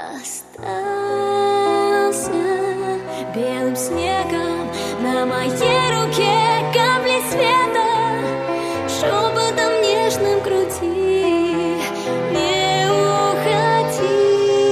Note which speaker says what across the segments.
Speaker 1: Остался белым снегом на моей руке капли света, шепотом нежным груди, не уходи.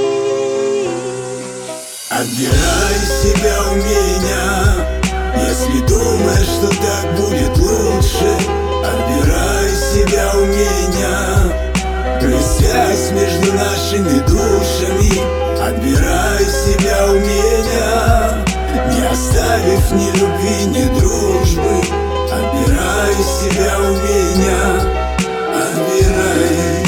Speaker 2: Отбирай себя у меня, если думаешь, что так будет лучше. Отбирай себя у меня, связь между нашими душами. Отбирай себя у меня, не оставив ни любви, ни дружбы. Отбирай себя у меня, отбирай.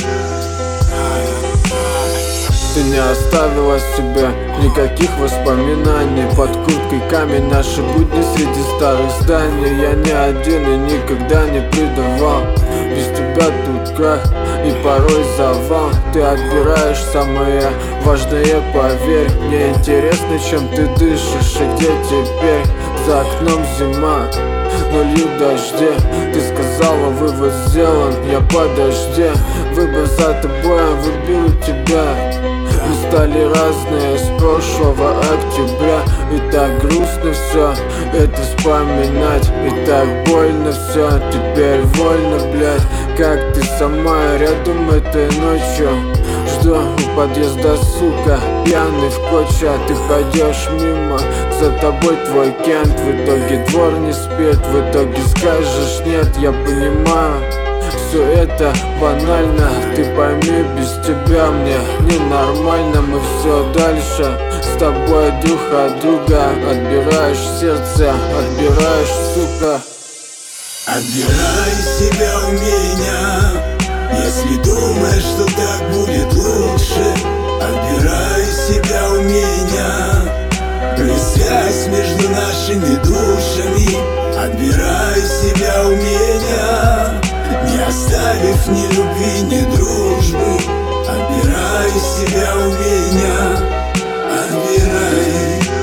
Speaker 3: Ты не оставила себе никаких воспоминаний. Под курткой камень, наши будни среди старых зданий. Я не один и никогда не предавал. Без тебя тут крах и порой завал. Ты отбираешь самое важное, поверь. Мне интересно, чем ты дышишь и где теперь. За окном зима, но льют дожди. Ты сказала, вывод сделан, я по дожде. Выбор за тобой, выберу тебя. Мы стали разные с прошлого октября. И так грустно все это вспоминать, и так больно все, теперь вольно, блядь. Как ты сама рядом этой ночью. Жду у подъезда, сука, пьяный в коча. Ты пойдешь мимо, за тобой твой Кент. В итоге двор не спит, в итоге скажешь нет. Я понимаю, все это банально. Ты пойми, без тебя мне ненормально. Мы все дальше с тобой друг от друга. Отбираешь сердце, отбираешь, сука.
Speaker 2: Отбирай себя у меня, если думаешь, что так будет лучше. Отбирай себя у меня, связь между нашими душами. Отбирай себя у меня, не оставив ни любви, ни дружбы. Отбирай себя у меня, отбирай.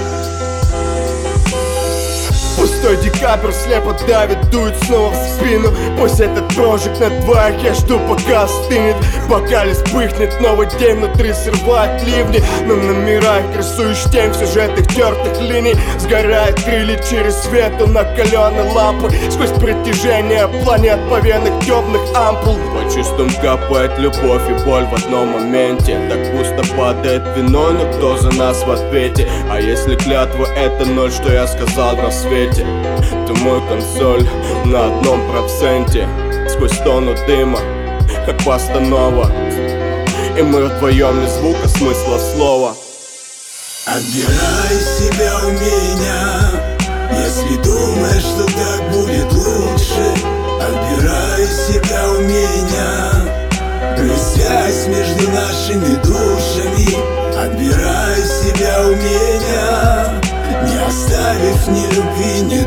Speaker 4: Пустой декабрь слепо давит, дует снова в спину. Пусть этот прожиг на двоих, я жду пока остынет. Пока лес вспыхнет, новый день внутри срывает ливни. На номерах рисуешь тень в сюжетах тертых линий. Сгорает крылья через свет накаленной лампы. Сквозь притяжение планет по венах темных ампул. По чувствам капает любовь и боль в одном моменте. Так пусто падает вино, но кто за нас в ответе? А если клятва это ноль, что я сказал в рассвете? Ты мой консоль на 1%. Сквозь тону дыма, как постанова. И мы вдвоем ни звука, смысла слова.
Speaker 2: Отбирай себя у меня, если думаешь, что так будет лучше. Отбирай себя у меня, связь между нашими душами. Отбирай себя у меня, не оставив ни любви, ни